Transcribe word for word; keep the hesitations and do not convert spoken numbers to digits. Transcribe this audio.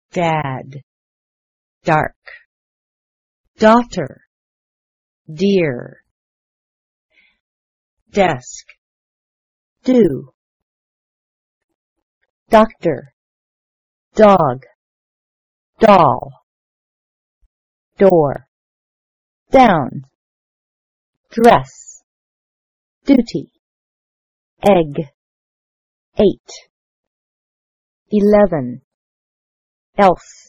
dad, dark, daughter, dear, desk, do, doctor, dog, doll, door, down, dress, duty, egg, eight, eleven, elf,